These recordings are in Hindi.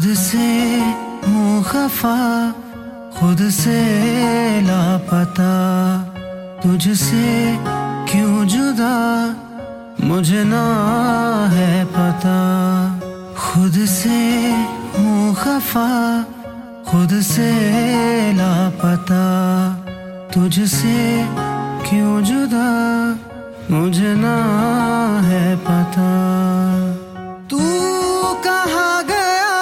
खुद से हूँ खफा, खुद से लापता, तुझसे क्यों जुदा मुझे ना है पता। खुद से हूँ खफा, खुद से लापता, तुझसे क्यों जुदा मुझे ना है पता। तू कहाँ गया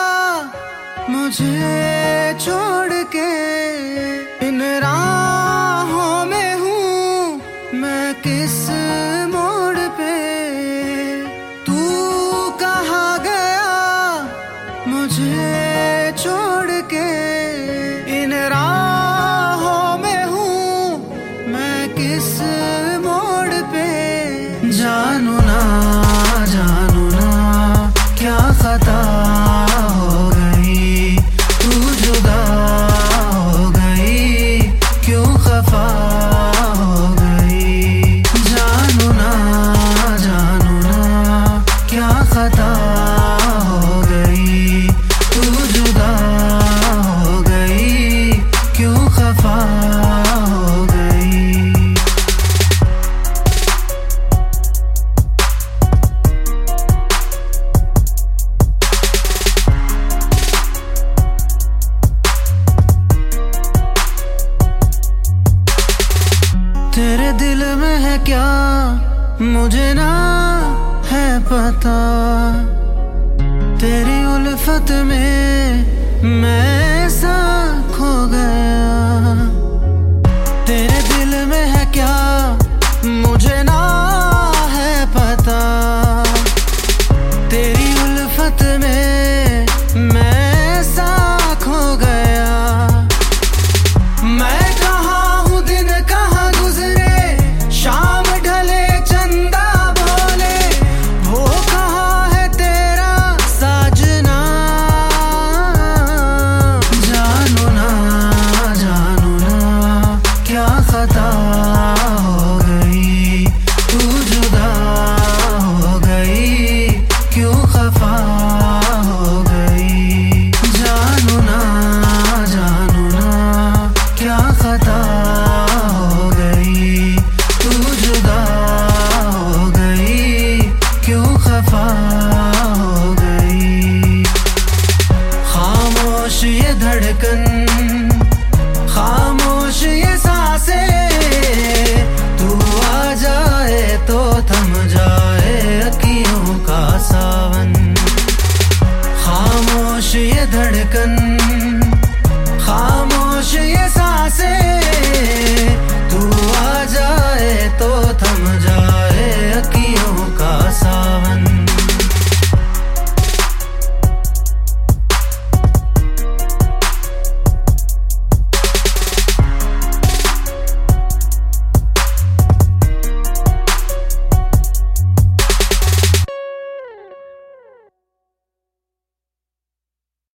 मुझे छोड़ के, इन राहों में हूँ मैं किस मोड़ पे। तू कहाँ गया मुझे छोड़ के, इन राहों में हूँ मैं किस मोड़ पे। जानू ना क्या खता हो गई, तू जुदा हो गई, क्यों खफा हो गई। जानू ना क्या खता हो गई, तू जुदा हो गई, क्यों खफा हो गई। तेरे दिल में है क्या मुझे ना है पता, तेरी उल्फत में मैं ऐसा खो गया। तेरे दिल में है क्या मुझे ना है पता, तेरी उल्फत में मैं ऐसा खो गया। मैं कहाँ हूँ दिन कहाँ गुजरे, शाम ढले चंदा बोले, वो कहाँ है तेरा साजना। जानू ना क्या खता हो गई, तू जुदा हो गई, क्यों खफा हो गई। जानू ना क्या खता हो गई, तू जुदा हो गई, क्यों खफा हो गई। खामोश ये धड़कन, खामोश ये सांसें, तू आ जाए तो थम जाए अखियों का सावन। खामोश ये धड़कन,